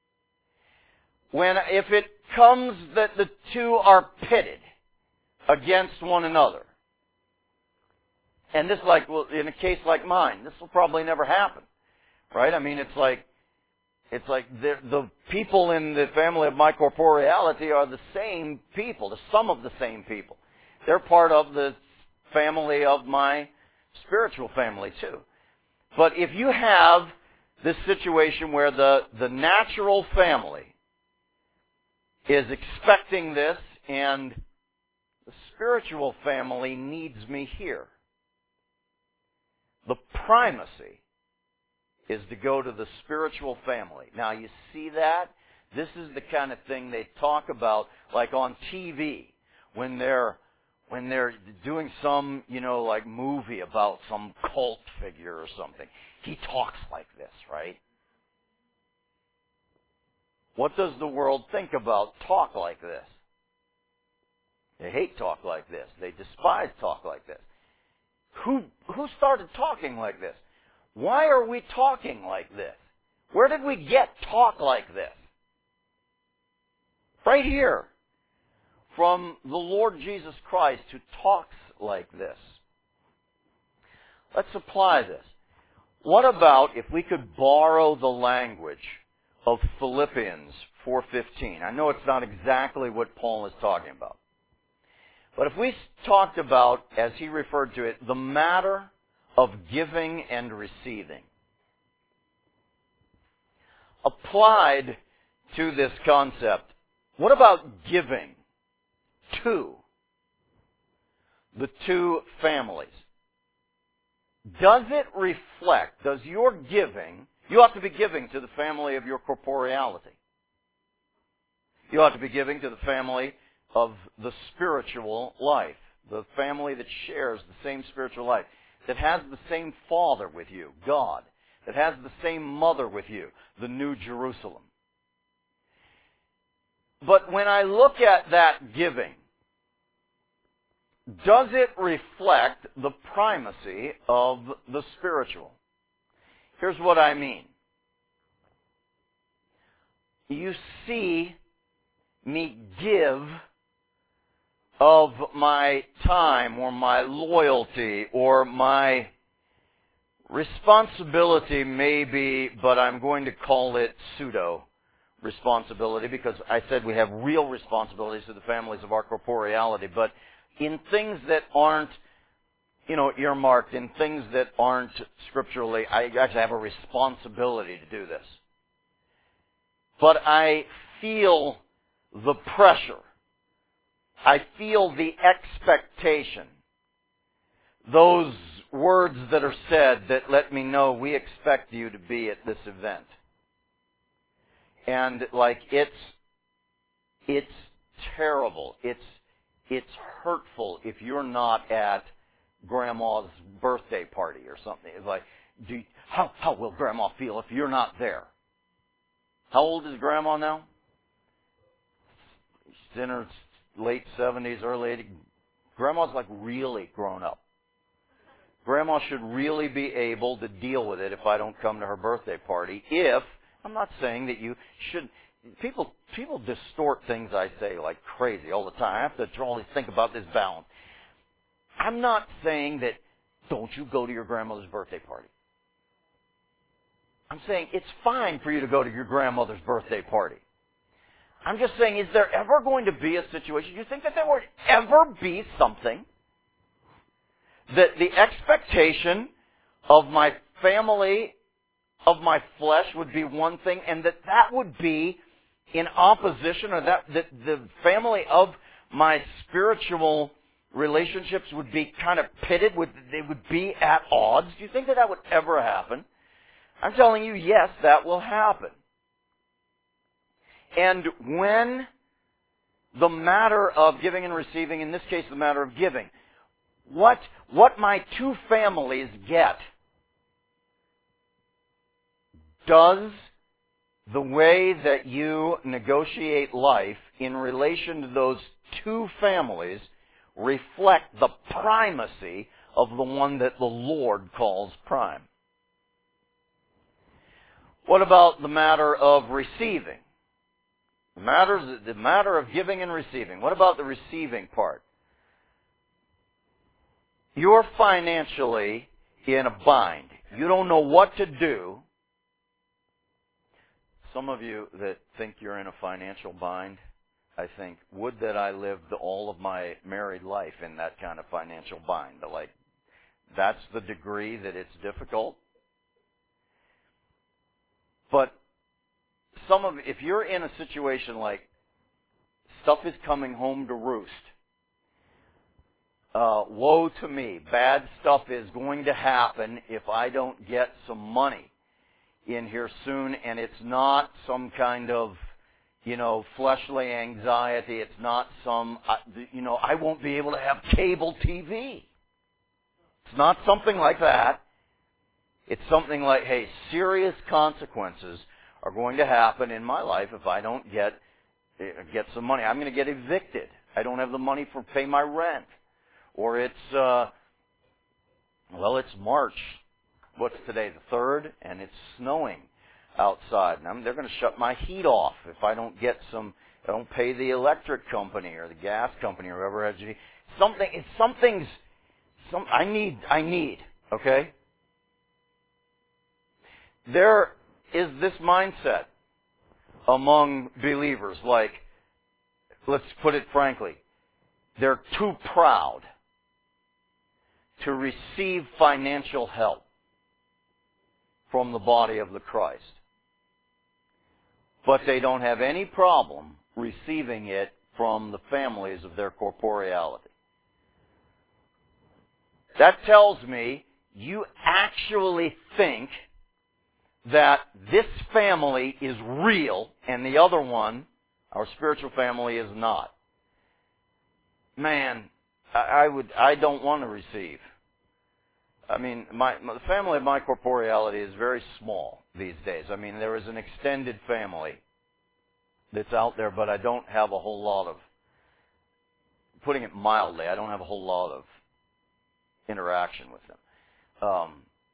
If it comes that the two are pitted against one another, and this, in a case like mine, this will probably never happen, right? I mean, it's like the people in the family of my corporeality are the same people, the sum of the same people. They're part of the family of my spiritual family too. But if you have this situation where the natural family is expecting this and the spiritual family needs me here. The primacy is to go to the spiritual family. Now, you see that? This is the kind of thing they talk about, like on TV, when they're doing some, like movie about some cult figure or something. He talks like this, right? What does the world think about talk like this? They hate talk like this. They despise talk like this. Who started talking like this? Why are we talking like this? Where did we get talk like this? Right here. From the Lord Jesus Christ, who talks like this. Let's apply this. What about if we could borrow the language of Philippians 4:15? I know it's not exactly what Paul is talking about. But if we talked about, as he referred to it, the matter of giving and receiving, applied to this concept, what about giving to the two families? Does it reflect, does your giving, you ought to be giving to the family of your corporeality. You ought to be giving to the family of the spiritual life, the family that shares the same spiritual life, that has the same Father with you, God, that has the same mother with you, the New Jerusalem. But when I look at that giving, does it reflect the primacy of the spiritual? Here's what I mean. You see me give of my time or my loyalty or my responsibility maybe, but I'm going to call it pseudo responsibility because I said we have real responsibilities to the families of our corporeality, but in things that aren't, earmarked, in things that aren't scripturally, I actually have a responsibility to do this. But I feel the pressure. I feel the expectation. Those words that are said that let me know we expect you to be at this event. And it's terrible. It's hurtful if you're not at Grandma's birthday party or something. It's like, how will Grandma feel if you're not there? How old is Grandma now? She's in her late 70s, early 80s. Grandma's like really grown up. Grandma should really be able to deal with it if I don't come to her birthday party. I'm not saying that you should. People distort things I say like crazy all the time. I have to always think about this balance. I'm not saying that don't you go to your grandmother's birthday party. I'm saying it's fine for you to go to your grandmother's birthday party. I'm just saying, is there ever going to be a situation, do you think that there would ever be something that the expectation of my family, of my flesh would be one thing, and that would be in opposition, or that the family of my spiritual relationships would be kind of pitted, they would be at odds? Do you think that would ever happen? I'm telling you, yes, that will happen. And when the matter of giving and receiving, in this case the matter of giving, what my two families get, does the way that you negotiate life in relation to those two families reflect the primacy of the one that the Lord calls prime? What about the matter of receiving? The matter of giving and receiving. What about the receiving part? You're financially in a bind. You don't know what to do. Some of you that think you're in a financial bind, I think, would that I lived all of my married life in that kind of financial bind. Like, that's the degree that it's difficult. But if you're in a situation like stuff is coming home to roost, woe to me. Bad stuff is going to happen if I don't get some money in here soon, and it's not some kind of, fleshly anxiety. It's not some, I won't be able to have cable TV. It's not something like that. It's something like, hey, serious consequences are going to happen in my life if I don't get some money. I'm going to get evicted. I don't have the money to pay my rent. Or it's March. What's today, the 3rd? And it's snowing outside. And they're going to shut my heat off if I don't I don't pay the electric company or the gas company or whoever has to. I need, okay? There is this mindset among believers, like, let's put it frankly, they're too proud to receive financial help from the body of the Christ. But they don't have any problem receiving it from the families of their corporeality. That tells me you actually think that this family is real and the other one, our spiritual family, is not. Man, I don't want to receive. I mean, the family of my corporeality is very small these days. I mean, there is an extended family that's out there, but I don't have a whole lot of, putting it mildly, I don't have a whole lot of interaction with them.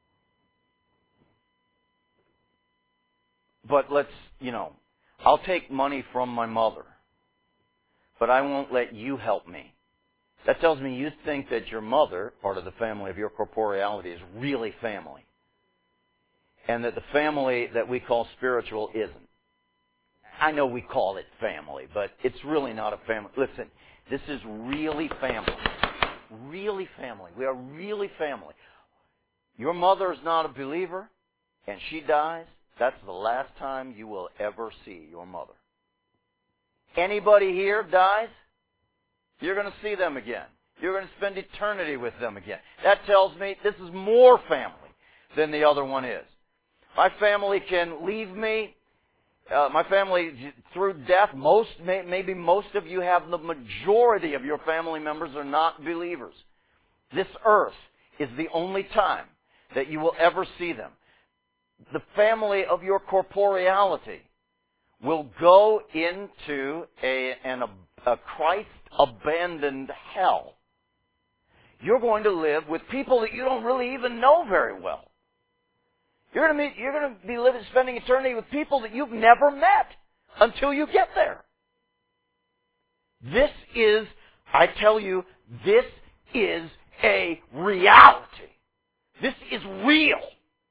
But I'll take money from my mother, but I won't let you help me. That tells me you think that your mother, part of the family of your corporeality, is really family. And that the family that we call spiritual isn't. I know we call it family, but it's really not a family. Listen, this is really family. Really family. We are really family. Your mother is not a believer, and she dies. That's the last time you will ever see your mother. Anybody here dies? You're going to see them again. You're going to spend eternity with them again. That tells me this is more family than the other one is. My family can leave me. My family, through death, maybe most of you have, the majority of your family members are not believers. This earth is the only time that you will ever see them. The family of your corporeality will go into a Christ-abandoned hell. You're going to live with people that you don't really even know very well. You're going to be spending eternity with people that you've never met until you get there. This is, I tell you, this is a reality. This is real.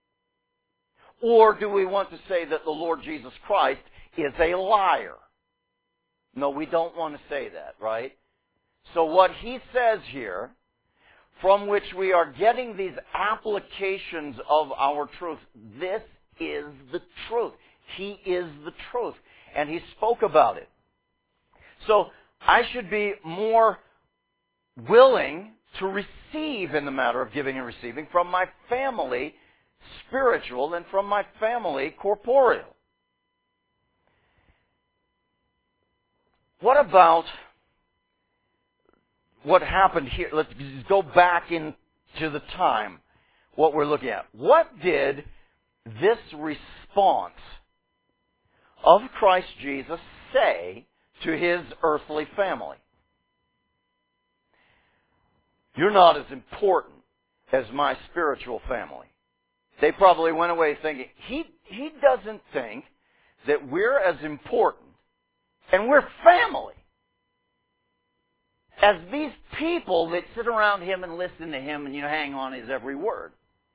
Or do we want to say that the Lord Jesus Christ is a liar? No, we don't want to say that, right? So what he says here, from which we are getting these applications of our truth, this is the truth. He is the truth. And he spoke about it. So I should be more willing to receive in the matter of giving and receiving from my family spiritual than from my family corporeal. What about what happened here? Let's go back into the time, what we're looking at. What did this response of Christ Jesus say to his earthly family? You're not as important as my spiritual family. They probably went away thinking, he doesn't think that we're as important, and we're family, as these people that sit around him and listen to him and hang on his every word.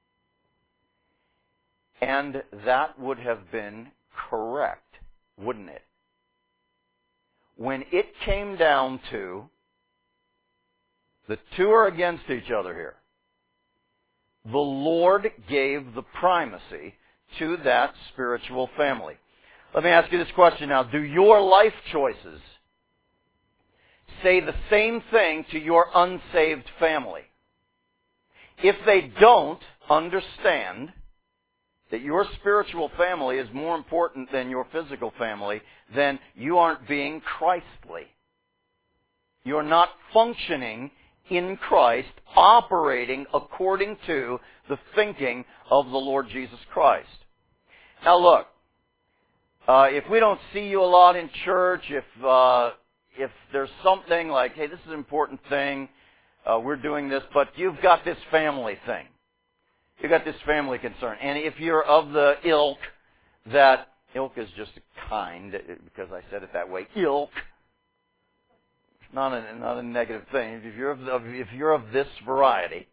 And that would have been correct, wouldn't it? When it came down to the two are against each other here, the Lord gave the primacy to that spiritual family. Let me ask you this question now. Do your life choices say the same thing to your unsaved family. If they don't understand that your spiritual family is more important than your physical family, then you aren't being Christly. You're not functioning in Christ, operating according to the thinking of the Lord Jesus Christ. Now look, if we don't see you a lot in church, if there's something like, hey, this is an important thing, we're doing this, but you've got this family thing. You've got this family concern. And if you're of the ilk that, ilk is just a kind, because I said it that way, ilk, not a negative thing. If you're of this variety,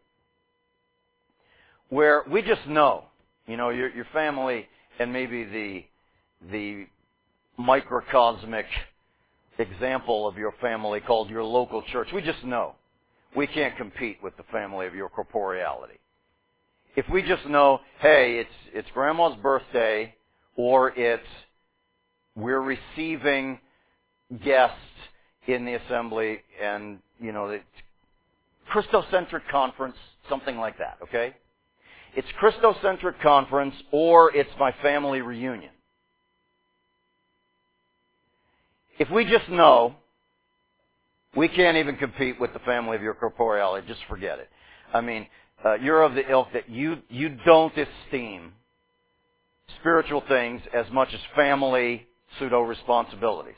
where we just know, your family and maybe the microcosmic example of your family called your local church, we just know we can't compete with the family of your corporeality. If we just know, hey, it's grandma's birthday, or we're receiving guests in the assembly, and it's Christocentric conference, something like that, okay? It's Christocentric conference, or it's my family reunion. If we just know we can't even compete with the family of your corporeality, just forget it. I mean, you're of the ilk that you don't esteem spiritual things as much as family pseudo-responsibilities.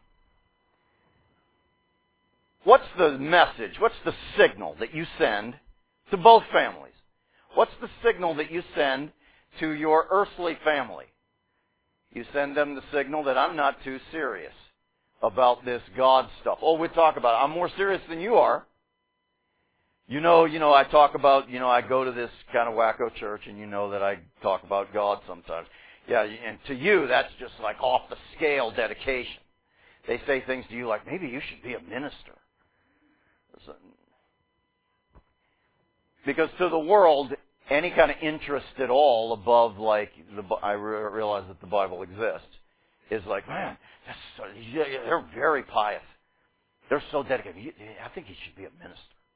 What's the message? What's the signal that you send to both families? What's the signal that you send to your earthly family? You send them the signal that I'm not too serious about this God stuff. Oh, we talk about it. I'm more serious than you are. I talk about, I go to this kind of wacko church, and you know that I talk about God sometimes. Yeah, and to you, that's just like off the scale dedication. They say things to you like, maybe you should be a minister. Because to the world, any kind of interest at all above, like, I realize that the Bible exists, is like, man, they're very pious. They're so dedicated. I think he should be a minister.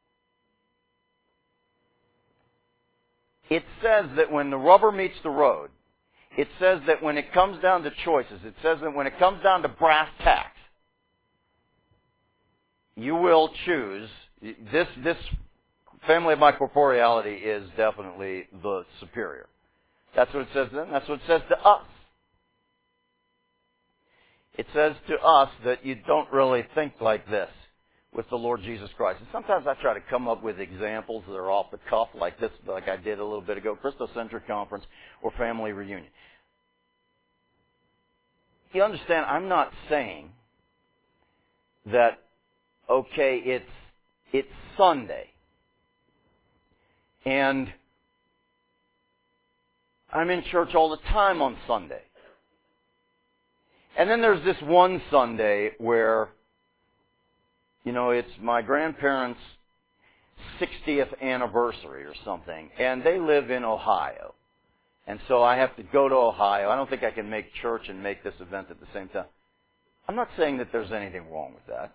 It says that when the rubber meets the road, it says that when it comes down to choices, it says that when it comes down to brass tacks, you will choose, this family of my corporeality is definitely the superior. That's what it says then. That's what it says to us. It says to us that you don't really think like this with the Lord Jesus Christ. And sometimes I try to come up with examples that are off the cuff like this, like I did a little bit ago, Christocentric conference or family reunion. You understand, I'm not saying that, okay, it's Sunday, and I'm in church all the time on Sunday. And then there's this one Sunday where, it's my grandparents' 60th anniversary or something, and they live in Ohio. And so I have to go to Ohio. I don't think I can make church and make this event at the same time. I'm not saying that there's anything wrong with that.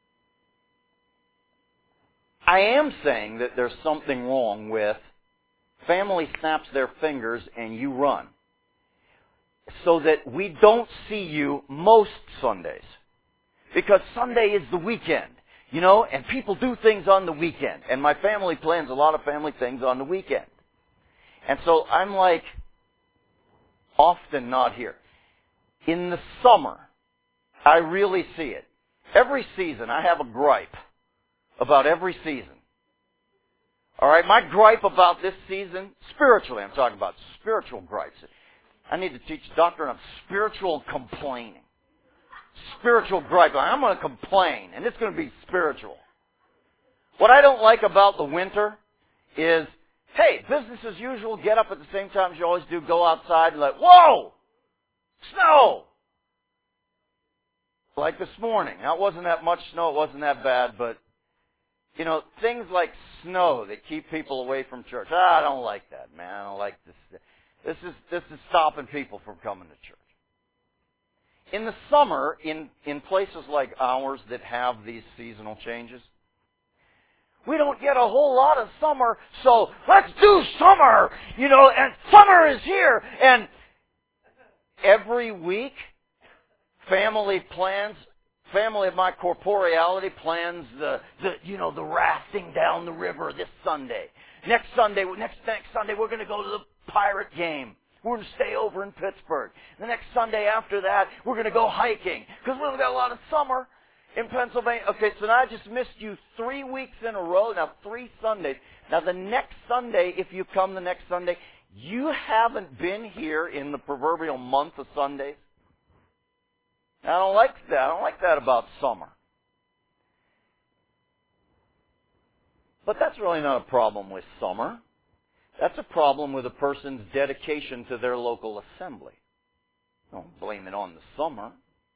I am saying that there's something wrong with family snaps their fingers and you run, so that we don't see you most Sundays. Because Sunday is the weekend, and people do things on the weekend. And my family plans a lot of family things on the weekend. And so I'm like, often not here. In the summer, I really see it. Every season, I have a gripe about every season. All right, my gripe about this season, spiritually, I'm talking about spiritual gripes. I need to teach the doctrine of spiritual complaining. Spiritual gripe. I'm going to complain, and it's going to be spiritual. What I don't like about the winter is, hey, business as usual, get up at the same time as you always do, go outside and whoa! Snow! Like this morning. Now, it wasn't that much snow, it wasn't that bad, but, things like snow that keep people away from church. I don't like that, man. I don't like this. This is stopping people from coming to church. In the summer, in places like ours that have these seasonal changes, we don't get a whole lot of summer, so let's do summer! And summer is here! And every week, family of my corporeality plans the rafting down the river this Sunday. Next Sunday, we're going to go to the Pirate game. We're going to stay over in Pittsburgh. The next Sunday after that, we're going to go hiking because we've got a lot of summer in Pennsylvania. Okay, so now I just missed you 3 weeks in a row. Now 3 Sundays. Now the next Sunday, if you come the next Sunday, you haven't been here in the proverbial month of Sundays. I don't like that. I don't like that about summer. But that's really not a problem with summer. That's a problem with a person's dedication to their local assembly. Don't blame it on the summer.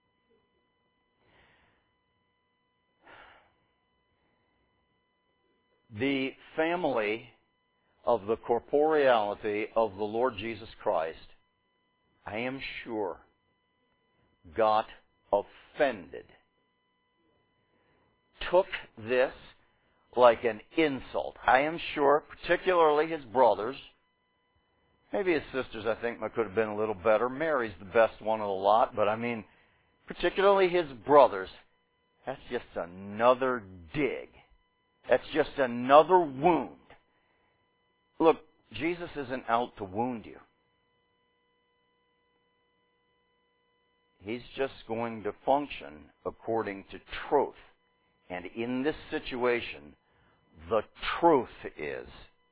The family of the corporeality of the Lord Jesus Christ, I am sure, got offended, took this like an insult. I am sure, particularly his brothers, maybe his sisters I think could have been a little better. Mary's the best one of the lot, but I mean, particularly his brothers, that's just another dig. That's just another wound. Look, Jesus isn't out to wound you. He's just going to function according to truth. And in this situation, the truth is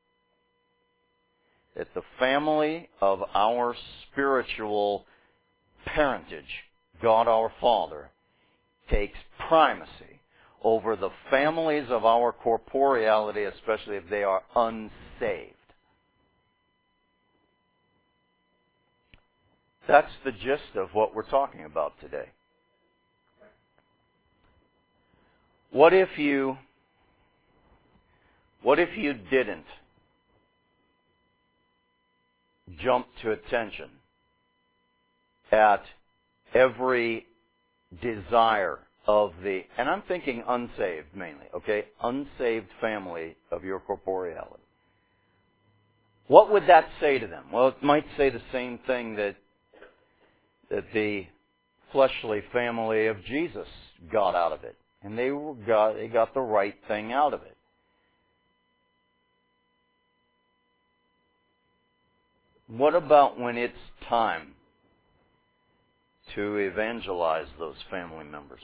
that the family of our spiritual parentage, God our Father, takes primacy over the families of our corporeality, especially if they are unsaved. That's the gist of what we're talking about today. What if you didn't jump to attention at every desire of the, and I'm thinking unsaved mainly, okay? Unsaved family of your corporeality. What would that say to them? Well, it might say the same thing that the fleshly family of Jesus got out of it. And they got the right thing out of it. What about when it's time to evangelize those family members?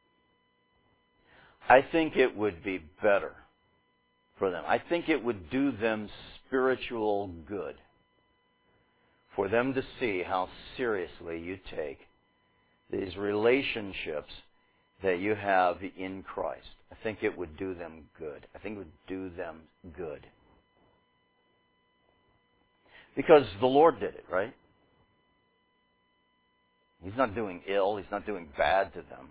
I think it would be better for them. I think it would do them spiritual good for them to see how seriously you take these relationships that you have in Christ. I think it would do them good. I think it would do them good. Because the Lord did it, right? He's not doing ill. He's not doing bad to them.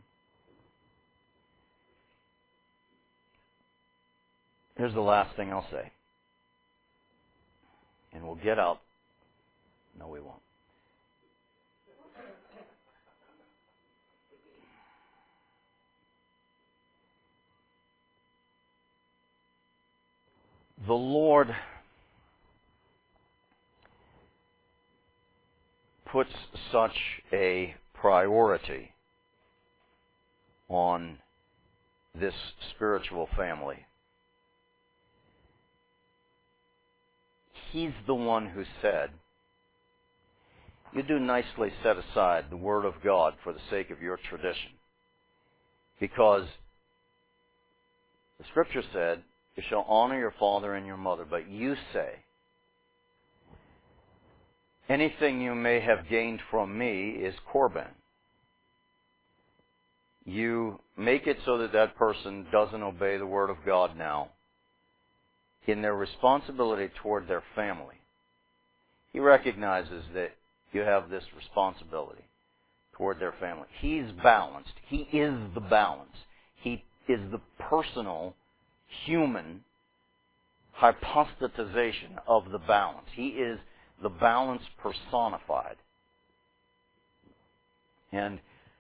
Here's the last thing I'll say. And we'll get out. No, we won't. The Lord puts such a priority on this spiritual family. He's the one who said, "You do nicely set aside the Word of God for the sake of your tradition." Because the Scripture said, "You shall honor your father and your mother," but you say, "Anything you may have gained from me is Korban." You make it so that that person doesn't obey the Word of God now in their responsibility toward their family. He recognizes that you have this responsibility toward their family. He's balanced. He is the balance. He is the personal, human hypostatization of the balance. He is the balance personified. And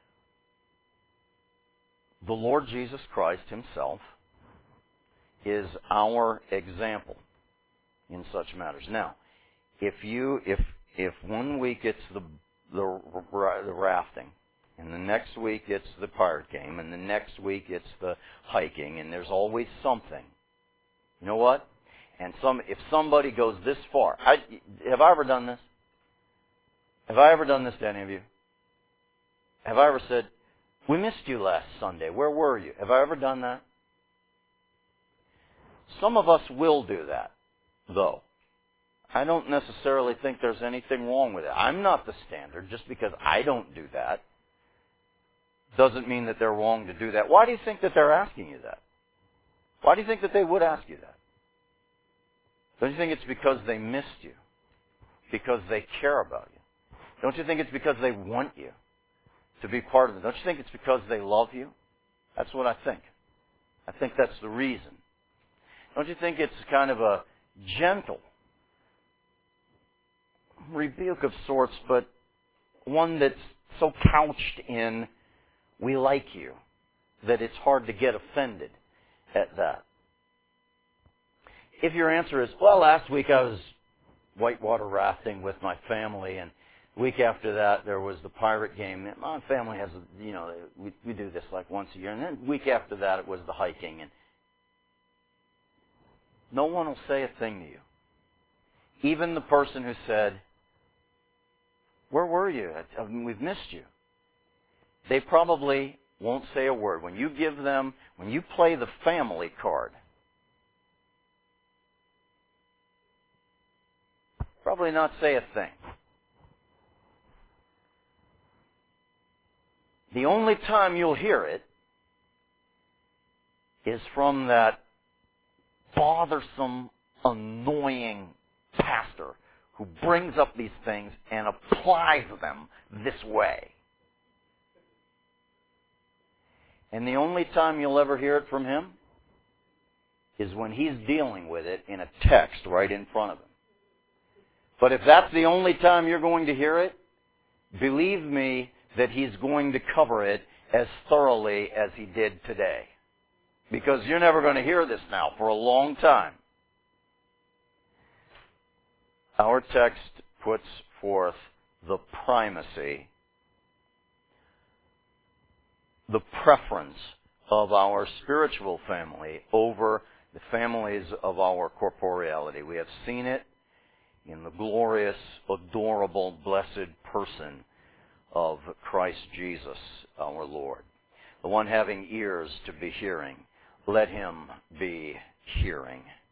the Lord Jesus Christ himself is our example in such matters. Now, if 1 week it's the rafting, and the next week it's the pirate game, and the next week it's the hiking, and there's always something. You know what? And if somebody goes this far, have I ever done this? Have I ever done this to any of you? Have I ever said, "We missed you last Sunday. Where were you?" Have I ever done that? Some of us will do that, though. I don't necessarily think there's anything wrong with it. I'm not the standard. Just because I don't do that doesn't mean that they're wrong to do that. Why do you think that they're asking you that? Why do you think that they would ask you that? Don't you think it's because they missed you? Because they care about you? Don't you think it's because they want you to be part of it? Don't you think it's because they love you? That's what I think. I think that's the reason. Don't you think it's kind of a gentle rebuke of sorts, but one that's so couched in, "We like you," that it's hard to get offended at that? If your answer is, "Well, last week I was whitewater rafting with my family, and the week after that there was the pirate game. My family has, we do this like once a year, and then the week after that it was the hiking," and no one will say a thing to you. Even the person who said, "Where were you? We've missed you." They probably won't say a word. When you play the family card, probably not say a thing. The only time you'll hear it is from that bothersome, annoying pastor who brings up these things and applies them this way. And the only time you'll ever hear it from him is when he's dealing with it in a text right in front of him. But if that's the only time you're going to hear it, believe me that he's going to cover it as thoroughly as he did today. Because you're never going to hear this now for a long time. Our text puts forth the primacy, the preference of our spiritual family over the families of our corporeality. We have seen it in the glorious, adorable, blessed person of Christ Jesus, our Lord. The one having ears to be hearing, let him be hearing.